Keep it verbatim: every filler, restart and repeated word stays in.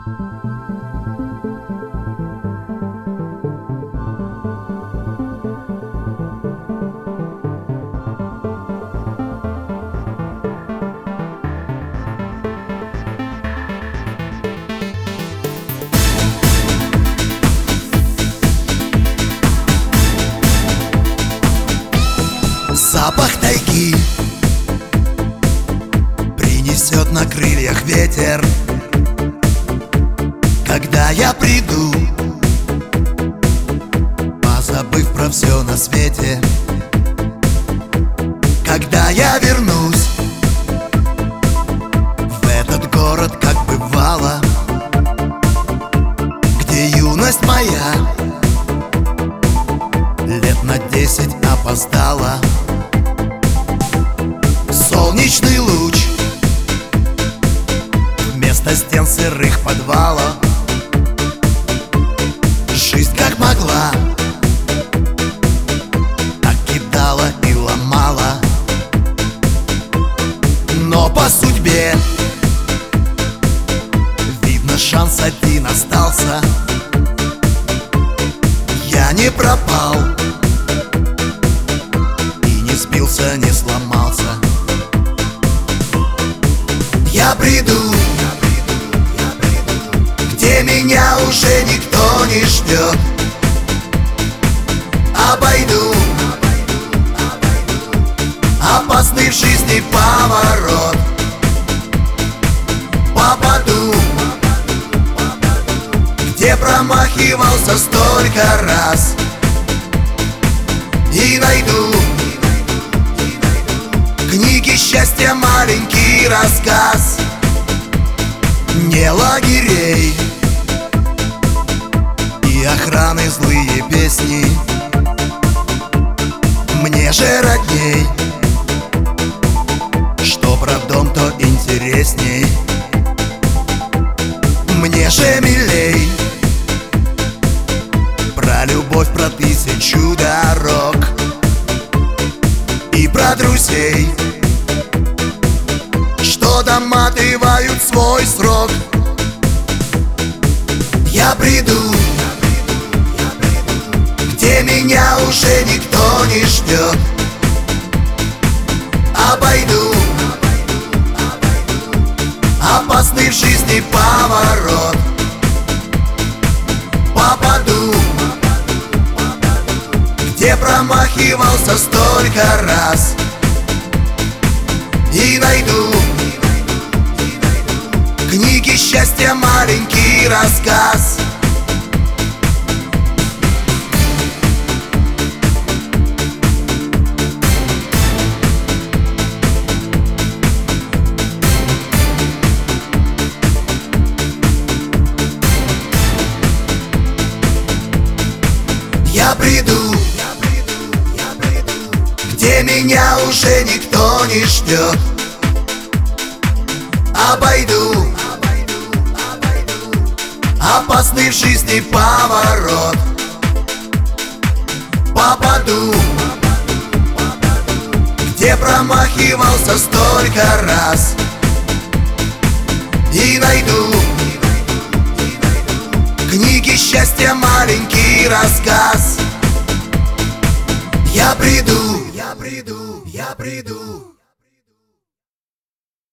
Запах тайги принесет на крыльях ветер. Когда я приду, позабыв про все на свете, когда я вернусь в этот город, как бывало, где юность моя лет на десять опоздала. Солнечный луч вместо стен сырых подвала. Жизнь как могла так кидала и ломала. Но по судьбе видно, шанс один остался. Я не пропал и не сбился, не сломался. Я приду, где меня уже никто не ждет. Обойду опасный в жизни поворот. Попаду, где промахивался столько раз. И найду книги счастья маленький рассказ. Не лагерей и охраны злые песни, мне же родней, что про дом, то интересней. Мне же милей про любовь, про тысячу дорог и про друзей, что доматывают свой срок. Я приду, где меня уже никто не ждет. Обойду опасный в жизни поворот. Попаду, где промахивался столько раз. И найду книги счастья маленький рассказ. Я приду, где меня уже никто не ждет. Обойду опасный в жизни поворот. Попаду, где промахивался столько раз. И найду книги счастья маленький рассказ. Я приду, я приду, я приду.